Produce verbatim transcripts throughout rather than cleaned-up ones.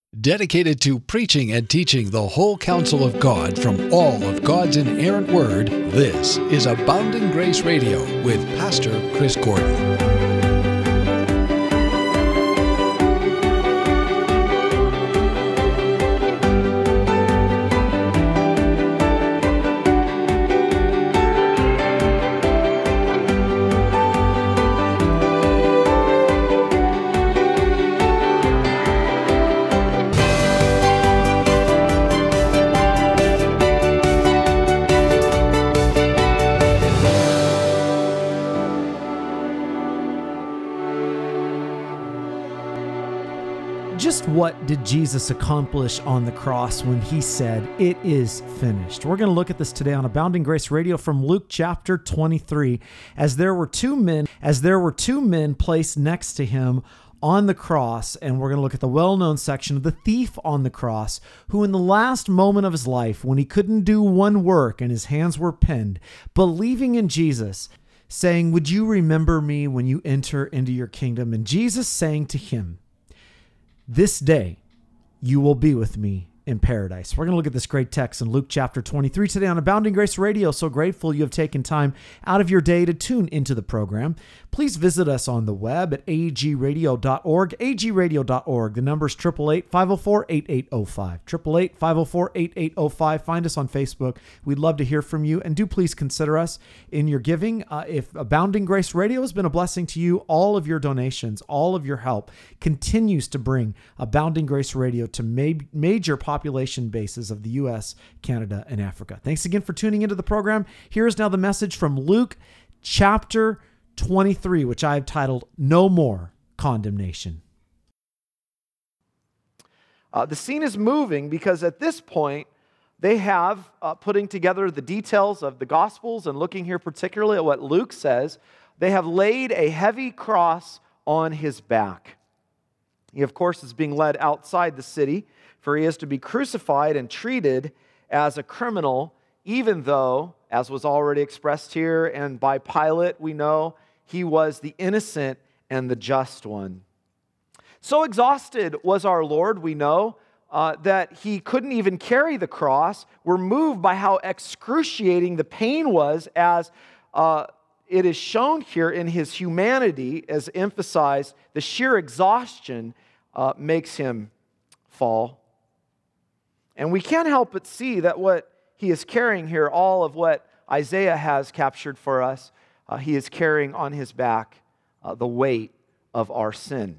Dedicated to preaching and teaching the whole counsel of God from all of God's inerrant word, this is Abounding Grace Radio with Pastor Chris Gordon. What did Jesus accomplish on the cross when he said, "It is finished"? We're going to look at this today on Abounding Grace Radio from Luke chapter twenty-three. As there were two men, as there were two men placed next to him on the cross, and we're going to look at the well-known section of the thief on the cross, who in the last moment of his life, when he couldn't do one work and his hands were pinned, believing in Jesus, saying, "Would you remember me when you enter into your kingdom?" And Jesus saying to him, "This day you will be with me in paradise." We're going to look at this great text in Luke chapter twenty-three today on Abounding Grace Radio. So grateful you have taken time out of your day to tune into the program. Please visit us on the web at a g radio dot org, a g radio dot org. The number is eight eight eight, five oh four, eight eight oh five, eight eight eight, five oh four, eight eight oh five. Find us on Facebook. We'd love to hear from you, and do please consider us in your giving. Uh, if Abounding Grace Radio has been a blessing to you, all of your donations, all of your help continues to bring Abounding Grace Radio to ma- major population bases of the U S, Canada, and Africa. Thanks again for tuning into the program. Here is now the message from Luke chapter twenty-three, which I have titled, "No More Condemnation." Uh, the scene is moving because at this point, they have, uh, putting together the details of the Gospels and looking here particularly at what Luke says, they have laid a heavy cross on his back. He, of course, is being led outside the city, for he is to be crucified and treated as a criminal, even though, as was already expressed here and by Pilate, we know he was the innocent and the just one. So exhausted was our Lord, we know, uh, that he couldn't even carry the cross. We're moved by how excruciating the pain was, as uh, it is shown here in his humanity, as emphasized. The sheer exhaustion uh, makes him fall. And we can't help but see that what he is carrying here, all of what Isaiah has captured for us, uh, he is carrying on his back uh, the weight of our sin.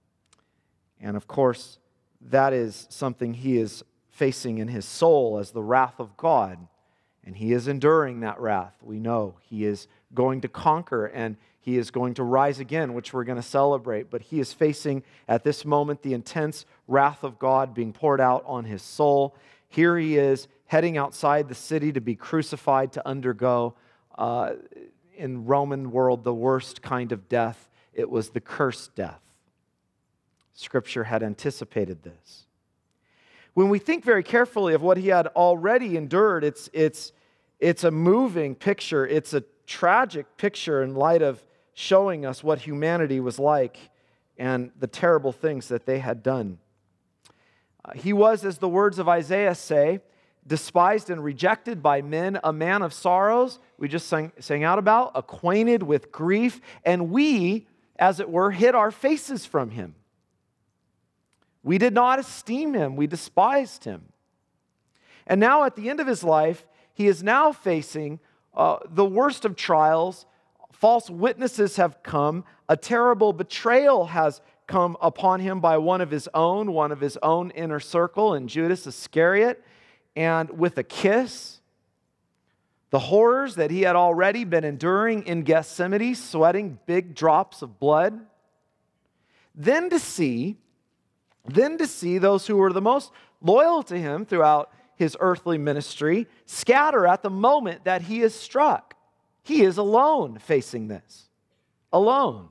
And of course, that is something he is facing in his soul as the wrath of God. And he is enduring that wrath. We know he is going to conquer, and he is going to rise again, which we're going to celebrate. But he is facing at this moment the intense wrath of God being poured out on his soul. Here he is heading outside the city to be crucified, to undergo, uh, in Roman world, the worst kind of death. It was the cursed death. Scripture had anticipated this. When we think very carefully of what he had already endured, it's, it's, it's a moving picture. It's a tragic picture in light of showing us what humanity was like and the terrible things that they had done. Uh, he was, as the words of Isaiah say, despised and rejected by men, a man of sorrows, we just sang, sang out about, acquainted with grief, and we, as it were, hid our faces from him. We did not esteem him, we despised him. And now at the end of his life, he is now facing uh, the worst of trials. False witnesses have come. A terrible betrayal has come upon him by one of his own, one of his own inner circle, and Judas Iscariot. And with a kiss, the horrors that he had already been enduring in Gethsemane, sweating big drops of blood. Then to see, then to see those who were the most loyal to him throughout his earthly ministry scatter at the moment that he is struck. He is alone facing this. Alone.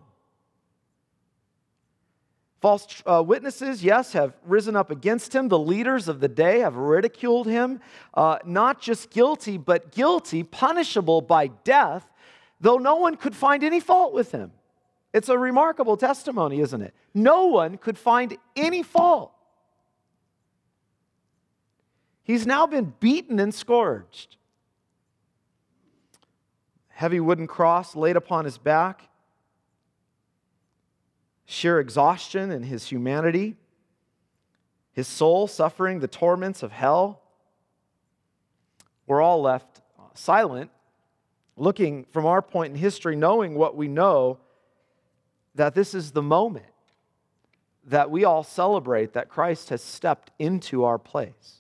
False uh, witnesses, yes, have risen up against him. The leaders of the day have ridiculed him. Uh, not just guilty, but guilty, punishable by death, though no one could find any fault with him. It's a remarkable testimony, isn't it? No one could find any fault. He's now been beaten and scourged. Heavy wooden cross laid upon his back. Sheer exhaustion in his humanity. His soul suffering the torments of hell. We're all left silent, looking from our point in history, knowing what we know, that this is the moment that we all celebrate that Christ has stepped into our place.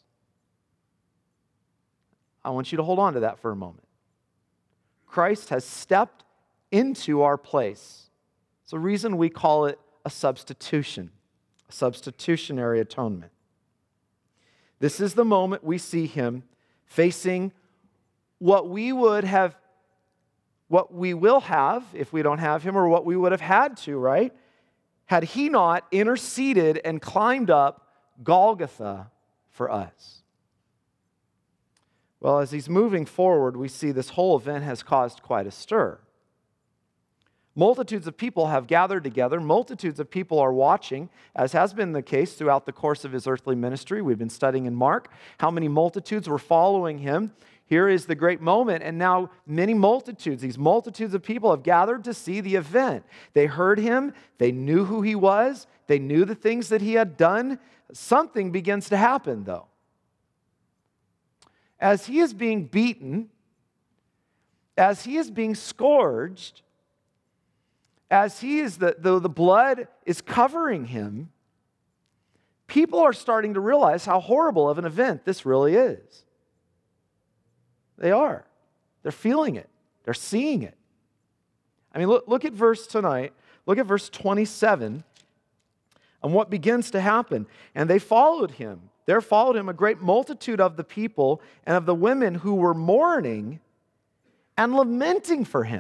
I want you to hold on to that for a moment. Christ has stepped into our place. It's the reason we call it a substitution, a substitutionary atonement. This is the moment we see him facing what we would have, what we will have if we don't have him, or what we would have had to, right? Had he not interceded and climbed up Golgotha for us. Well, as he's moving forward, we see this whole event has caused quite a stir. Multitudes of people have gathered together. Multitudes of people are watching, as has been the case throughout the course of his earthly ministry. We've been studying in Mark how many multitudes were following him. Here is the great moment, and now many multitudes, these multitudes of people have gathered to see the event. They heard him. They knew who he was. They knew the things that he had done. Something begins to happen, though. As he is being beaten, as he is being scourged, as he is the, the, the blood is covering him, people are starting to realize how horrible of an event this really is. They are. They're feeling it. They're seeing it. I mean, look, look at verse tonight. Look at verse twenty-seven and what begins to happen. And they followed him. There followed him a great multitude of the people and of the women who were mourning and lamenting for him.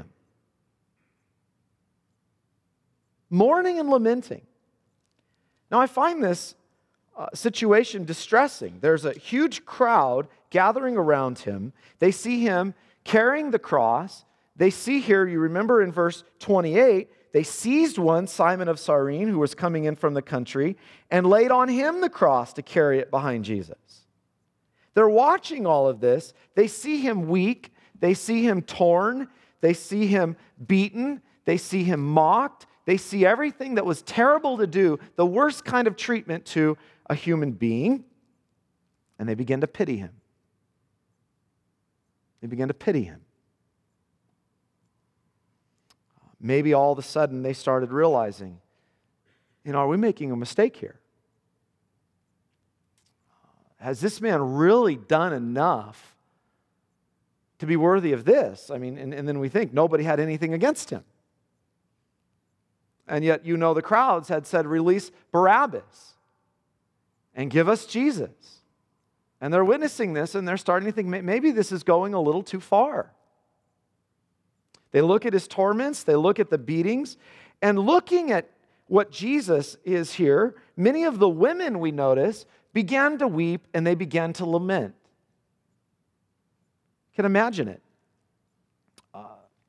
Mourning and lamenting. Now, I find this uh, situation distressing. There's a huge crowd gathering around him. They see him carrying the cross. They see here, you remember in verse twenty-eight, they seized one, Simon of Cyrene, who was coming in from the country, and laid on him the cross to carry it behind Jesus. They're watching all of this. They see him weak. They see him torn. They see him beaten. They see him mocked. They see everything that was terrible to do, the worst kind of treatment to a human being, and they begin to pity him. They begin to pity him. Maybe all of a sudden they started realizing, you know, are we making a mistake here? Has this man really done enough to be worthy of this? I mean, and, and then we think nobody had anything against him. And yet, you know, the crowds had said, release Barabbas and give us Jesus. And they're witnessing this, and they're starting to think, maybe this is going a little too far. They look at his torments, they look at the beatings, and looking at what Jesus is here, many of the women, we notice, began to weep and they began to lament. You can imagine it. Uh,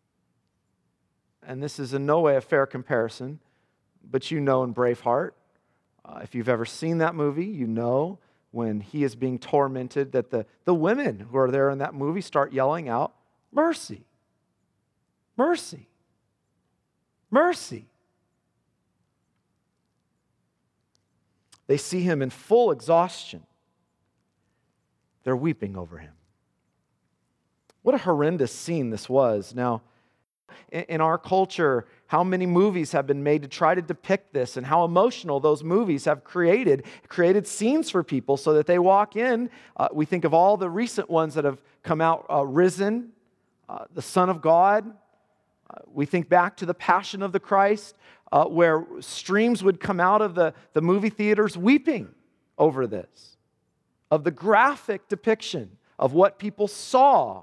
and this is in no way a fair comparison, but you know in Braveheart, uh, if you've ever seen that movie, you know when he is being tormented that the, the women who are there in that movie start yelling out, mercy. Mercy. Mercy. They see him in full exhaustion. They're weeping over him. What a horrendous scene this was. Now, in our culture, how many movies have been made to try to depict this and how emotional those movies have created, created scenes for people so that they walk in. Uh, we think of all the recent ones that have come out, uh, Risen, uh, the Son of God. Uh, we think back to the Passion of the Christ, uh, where streams would come out of the, the movie theaters weeping over this, of the graphic depiction of what people saw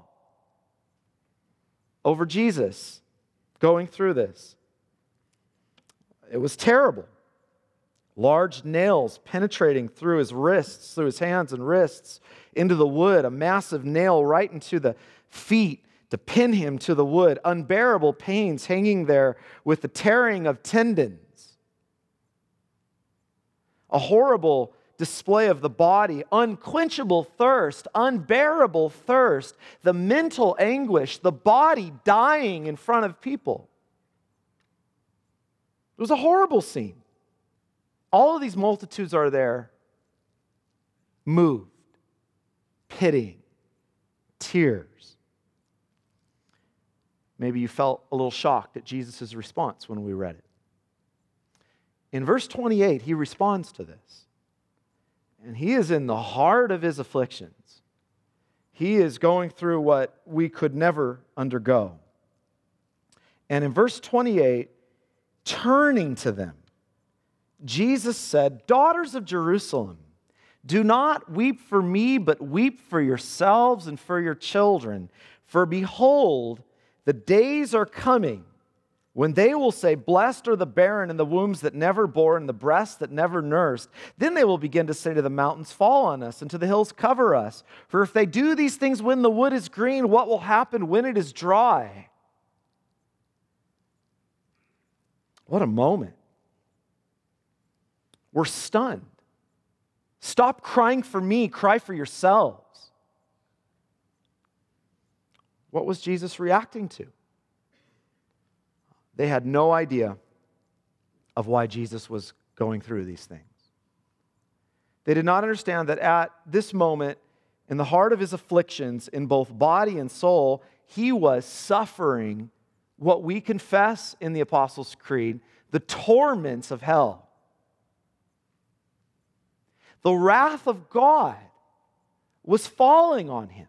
over Jesus going through this. It was terrible. Large nails penetrating through his wrists, through his hands and wrists, into the wood, a massive nail right into the feet, to pin him to the wood, unbearable pains hanging there with the tearing of tendons. A horrible display of the body, unquenchable thirst, unbearable thirst, the mental anguish, the body dying in front of people. It was a horrible scene. All of these multitudes are there, moved, pitying, tears. Maybe you felt a little shocked at Jesus' response when we read it. In verse twenty-eight, he responds to this. And he is in the heart of his afflictions. He is going through what we could never undergo. And in verse twenty-eight, turning to them, Jesus said, "Daughters of Jerusalem, do not weep for me, but weep for yourselves and for your children. For behold, the days are coming when they will say, 'Blessed are the barren and the wombs that never bore and the breasts that never nursed.' Then they will begin to say to the mountains, 'Fall on us,' and to the hills, 'Cover us.' For if they do these things when the wood is green, what will happen when it is dry?" What a moment. We're stunned. Stop crying for me, cry for yourselves. What was Jesus reacting to? They had no idea of why Jesus was going through these things. They did not understand that at this moment, in the heart of his afflictions, in both body and soul, he was suffering what we confess in the Apostles' Creed, the torments of hell. The wrath of God was falling on him.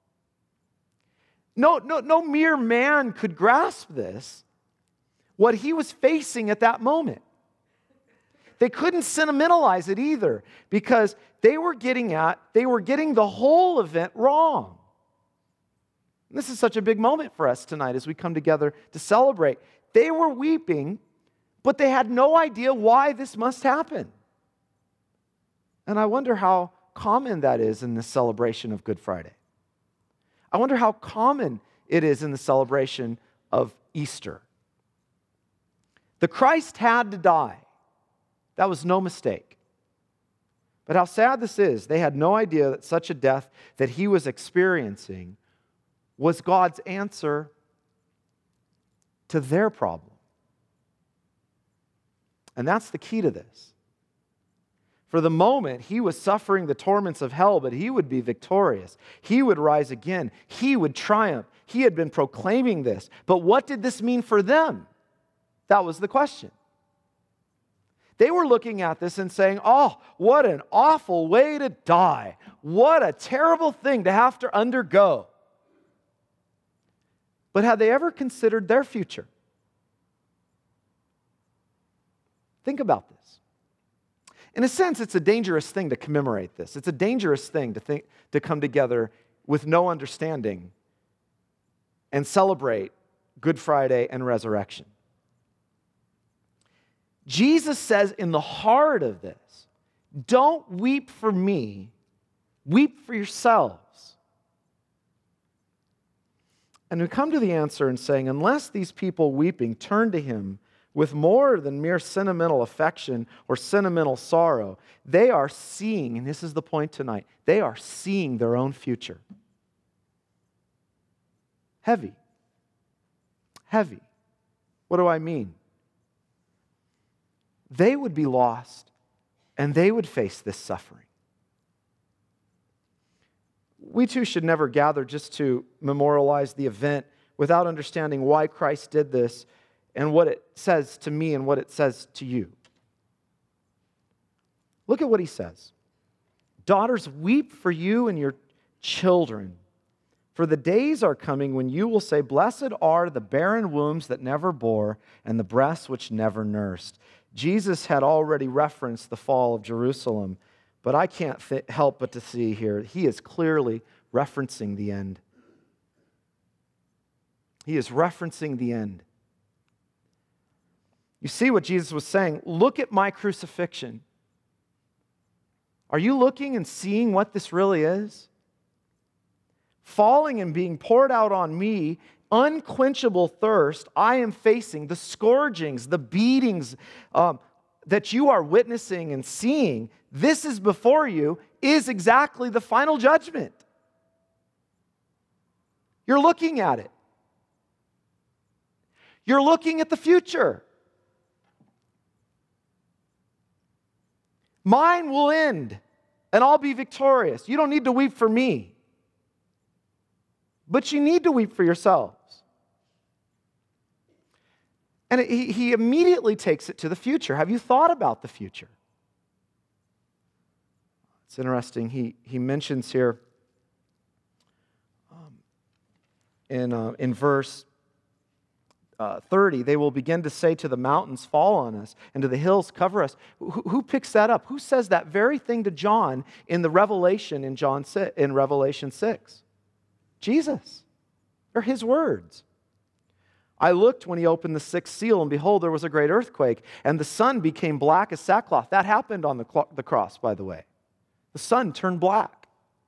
No, no, no mere man could grasp this, what he was facing at that moment. They couldn't sentimentalize it either, because they were getting at, they were getting the whole event wrong. And this is such a big moment for us tonight as we come together to celebrate. They were weeping, but they had no idea why this must happen. And I wonder how common that is in the celebration of Good Friday. I wonder how common it is in the celebration of Easter. The Christ had to die. That was no mistake. But how sad this is, they had no idea that such a death that he was experiencing was God's answer to their problem. And that's the key to this. For the moment, he was suffering the torments of hell, but he would be victorious. He would rise again. He would triumph. He had been proclaiming this. But what did this mean for them? That was the question. They were looking at this and saying, "Oh, what an awful way to die. What a terrible thing to have to undergo." But had they ever considered their future? Think about this. In a sense, it's a dangerous thing to commemorate this. It's a dangerous thing to think to come together with no understanding and celebrate Good Friday and resurrection. Jesus says in the heart of this, don't weep for me, weep for yourselves. And we come to the answer in saying, unless these people weeping turn to him with more than mere sentimental affection or sentimental sorrow, they are seeing, and this is the point tonight, they are seeing their own future. Heavy. Heavy. What do I mean? They would be lost and they would face this suffering. We too should never gather just to memorialize the event without understanding why Christ did this and what it says to me and what it says to you. Look at what he says. Daughters, weep for you and your children, for the days are coming when you will say, blessed are the barren wombs that never bore and the breasts which never nursed. Jesus had already referenced the fall of Jerusalem, but I can't th- help but to see here, he is clearly referencing the end. He is referencing the end. You see what Jesus was saying? Look at my crucifixion. Are you looking and seeing what this really is? Falling and being poured out on me, unquenchable thirst I am facing, the scourgings, the beatings, um, that you are witnessing and seeing, this is before you, is exactly the final judgment. You're looking at it. You're looking at the future. Mine will end, and I'll be victorious. You don't need to weep for me. But you need to weep for yourselves. And he, he immediately takes it to the future. Have you thought about the future? It's interesting. He, he mentions here um, in, uh, in verse uh, thirty, they will begin to say to the mountains, fall on us, and to the hills, cover us. Who, who picks that up? Who says that very thing to John in the Revelation in, John, in Revelation six? Jesus. They're his words. I looked when he opened the sixth seal, and behold, there was a great earthquake, and the sun became black as sackcloth. That happened on the, cl- the cross, by the way. The sun turned black.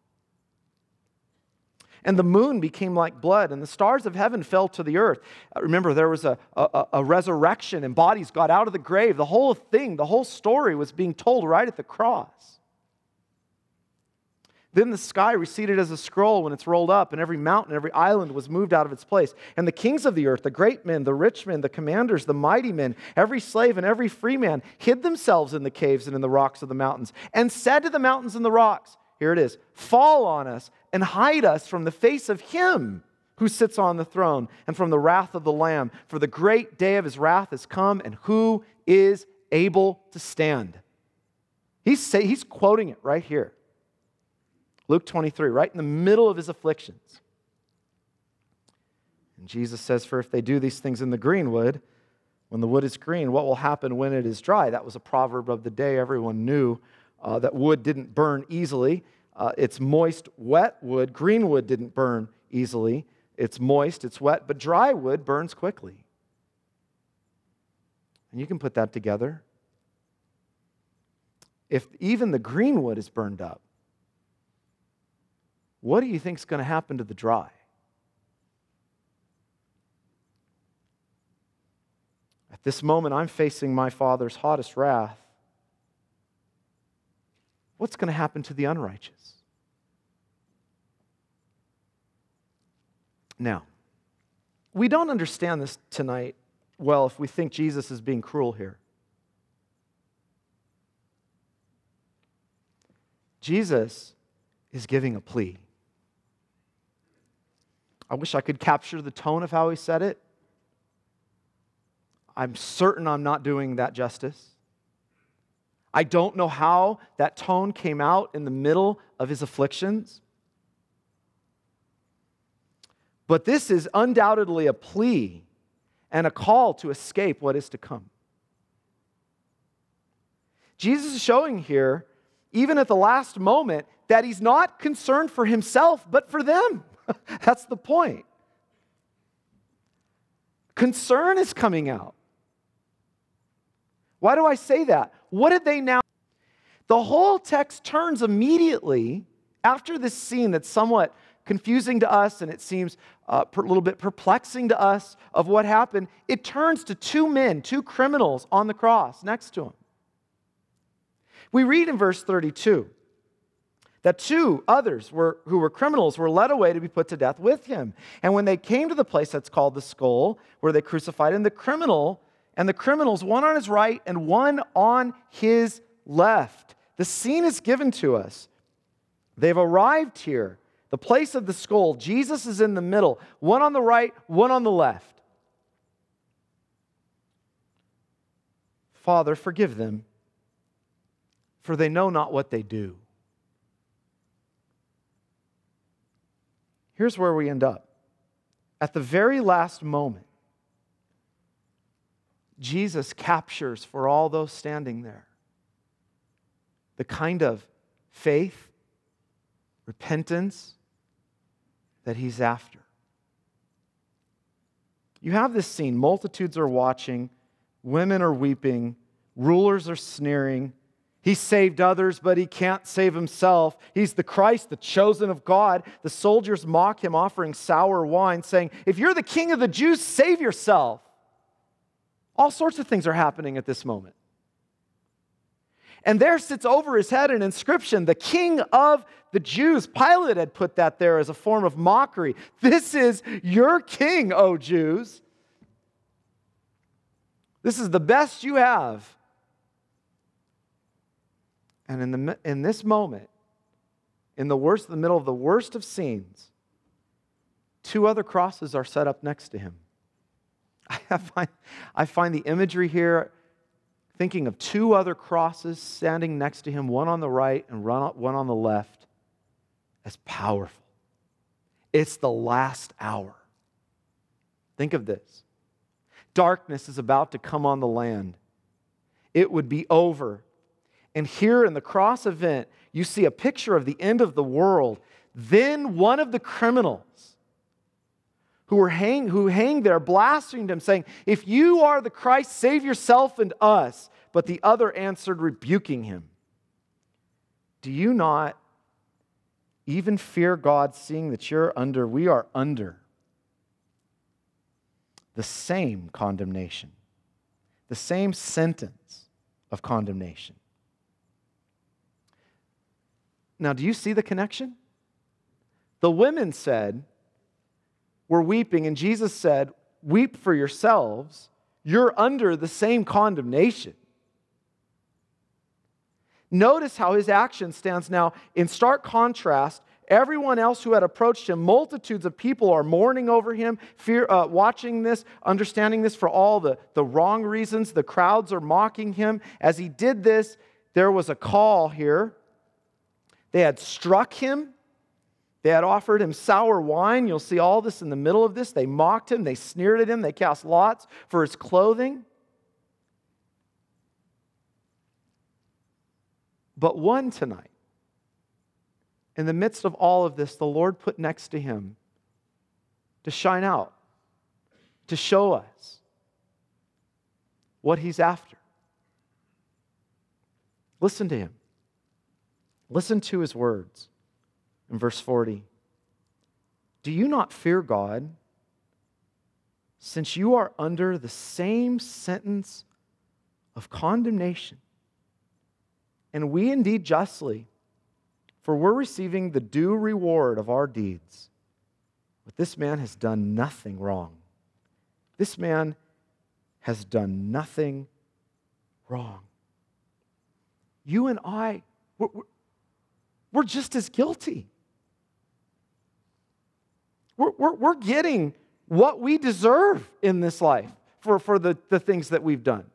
And the moon became like blood, and the stars of heaven fell to the earth. Uh, remember, there was a, a, a resurrection, and bodies got out of the grave. The whole thing, the whole story was being told right at the cross. Then the sky receded as a scroll when it's rolled up, and every mountain, every island was moved out of its place. And the kings of the earth, the great men, the rich men, the commanders, the mighty men, every slave and every free man, hid themselves in the caves and in the rocks of the mountains, and said to the mountains and the rocks, here it is, fall on us and hide us from the face of him who sits on the throne and from the wrath of the Lamb. For the great day of his wrath has come, and who is able to stand? He's, say, he's quoting it right here. Luke twenty-three, right in the middle of his afflictions. And Jesus says, for if they do these things in the green wood, when the wood is green, what will happen when it is dry? That was a proverb of the day. Everyone knew uh, that wood didn't burn easily. Uh, it's moist, wet wood. Green wood didn't burn easily. It's moist, it's wet, but dry wood burns quickly. And you can put that together. If even the green wood is burned up, what do you think is going to happen to the dry? At this moment, I'm facing my Father's hottest wrath. What's going to happen to the unrighteous? Now, we don't understand this tonight well if we think Jesus is being cruel here. Jesus is giving a plea. I wish I could capture the tone of how he said it. I'm certain I'm not doing that justice. I don't know how that tone came out in the middle of his afflictions. But this is undoubtedly a plea and a call to escape what is to come. Jesus is showing here, even at the last moment, that he's not concerned for himself, but for them. That's the point. Concern is coming out. Why do I say that? What did they now? The whole text turns immediately after this scene that's somewhat confusing to us, and it seems uh, a little bit perplexing to us of what happened. It turns to two men, two criminals on the cross next to him. We read in verse thirty-two that two others were, who were criminals were led away to be put to death with him. And when they came to the place that's called the Skull, where they crucified him, the criminal and the criminals, one on his right and one on his left. The scene is given to us. They've arrived here, the place of the skull. Jesus is in the middle, one on the right, one on the left. Father, forgive them, for they know not what they do. Here's where we end up. At the very last moment, Jesus captures for all those standing there the kind of faith, repentance that he's after. You have this scene. Multitudes are watching. Women are weeping. Rulers are sneering. He saved others, but he can't save himself. He's the Christ, the chosen of God. The soldiers mock him, offering sour wine, saying, if you're the king of the Jews, save yourself. All sorts of things are happening at this moment. And there sits over his head an inscription, the King of the Jews. Pilate had put that there as a form of mockery. This is your king, O Jews. This is the best you have. And in the in this moment, in the worst, in the middle of the worst of scenes, two other crosses are set up next to him. I find, I find the imagery here, thinking of two other crosses standing next to him, one on the right and one on the left, as powerful. It's the last hour. Think of this. Darkness is about to come on the land. It would be over. And here in the cross event, you see a picture of the end of the world. Then one of the criminals who were hang, who hang there blasphemed him, saying, "If you are the Christ, save yourself and us." But the other answered, rebuking him, "Do you not even fear God, seeing that you're under, we are under the same condemnation, the same sentence of condemnation?" Now, do you see the connection? The women said, we're weeping, and Jesus said, weep for yourselves. You're under the same condemnation. Notice how his action stands now in stark contrast. Everyone else who had approached him, multitudes of people are mourning over him, fear, uh, watching this, understanding this for all the, the wrong reasons. The crowds are mocking him. As he did this, there was a call here. They had struck him. They had offered him sour wine. You'll see all this in the middle of this. They mocked him. They sneered at him. They cast lots for his clothing. But one tonight, in the midst of all of this, the Lord put next to him to shine out, to show us what he's after. Listen to him. Listen to his words in verse forty. "Do you not fear God, since you are under the same sentence of condemnation? And we indeed justly, for we're receiving the due reward of our deeds. But this man has done nothing wrong." This man has done nothing wrong. You and I, we're, we're, we're just as guilty. We're, we're, we're getting what we deserve in this life for, for the, the things that we've done.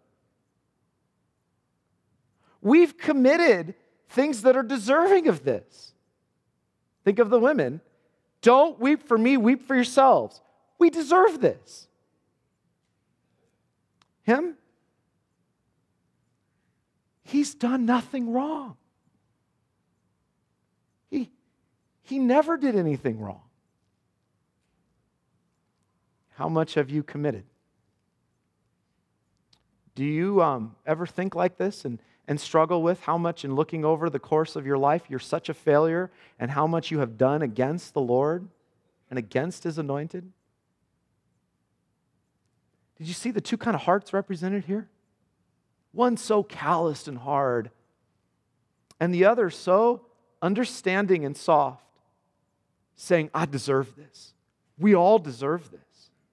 We've committed things that are deserving of this. Think of the women. Don't weep for me, weep for yourselves. We deserve this. Him? He's done nothing wrong. He, he never did anything wrong. How much have you committed? Do you um, ever think like this and, and struggle with how much in looking over the course of your life you're such a failure and how much you have done against the Lord and against His anointed? Did you see the two kind of hearts represented here? One so calloused and hard, and the other so understanding and soft, saying, I deserve this. We all deserve this.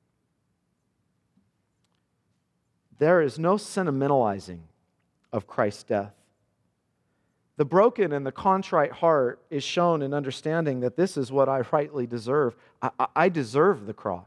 There is no sentimentalizing of Christ's death. The broken and the contrite heart is shown in understanding that this is what I rightly deserve. I, I, I deserve the cross.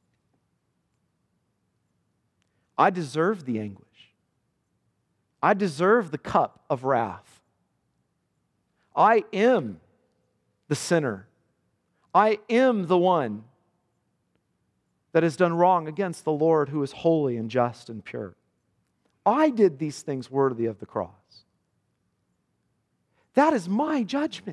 I deserve the anguish. I deserve the cup of wrath. I am the sinner. I am the one that has done wrong against the Lord who is holy and just and pure. I did these things worthy of the cross. That is my judgment.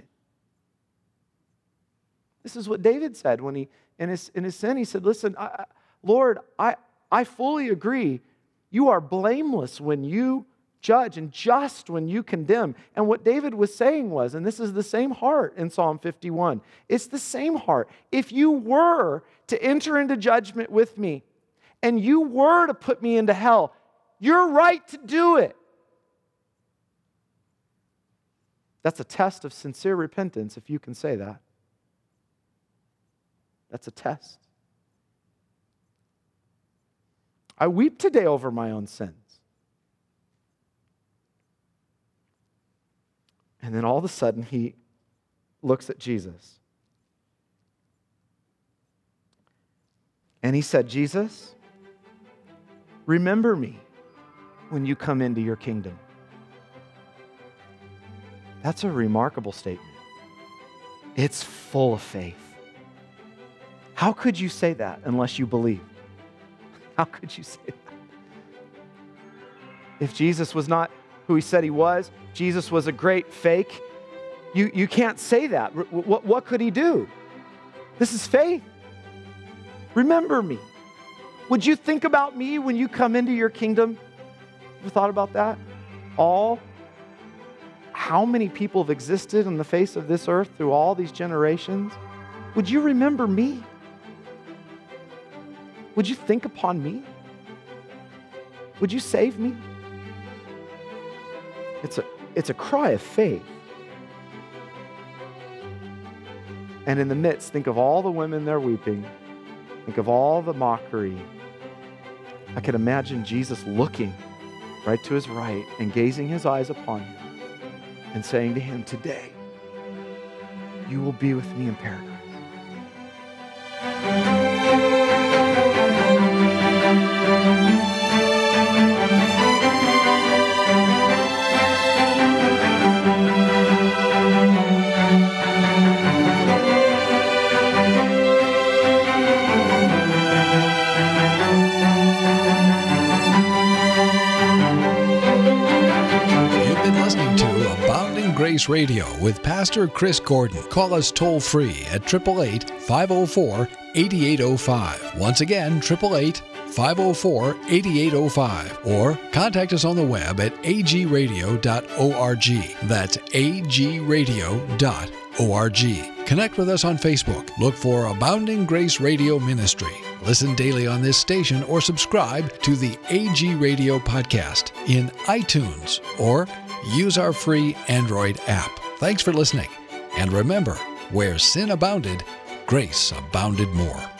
This is what David said when he, in his, in his sin, he said, listen, I, Lord, I, I fully agree. You are blameless when you judge and just when you condemn. And what David was saying was, and this is the same heart in Psalm fifty-one, it's the same heart. If you were to enter into judgment with me and you were to put me into hell, you're right to do it. That's a test of sincere repentance if you can say that. That's a test. I weep today over my own sins. And then all of a sudden he looks at Jesus. And he said, Jesus, remember me when you come into your kingdom. That's a remarkable statement. It's full of faith. How could you say that unless you believe? How could you say that? If Jesus was not who he said he was, Jesus was a great fake, you, you can't say that. What, what could he do? This is faith. Remember me. Would you think about me when you come into your kingdom? Ever thought about that? All, how many people have existed on the face of this earth through all these generations? Would you remember me? Would you think upon me? Would you save me? It's a, it's a cry of faith. And in the midst, think of all the women there weeping. Think of all the mockery. I can imagine Jesus looking right to his right and gazing his eyes upon him and saying to him, today, you will be with me in paradise. Grace Radio with Pastor Chris Gordon. Call us toll free at eight eight eight, five oh four, eight eight oh five. Once again, eight eight eight, five oh four, eight eight oh five. Or contact us on the web at a g radio dot org. That's a g radio dot org. Connect with us on Facebook. Look for Abounding Grace Radio Ministry. Listen daily on this station or subscribe to the A G Radio podcast in iTunes or use our free Android app. Thanks for listening. And remember, where sin abounded, grace abounded more.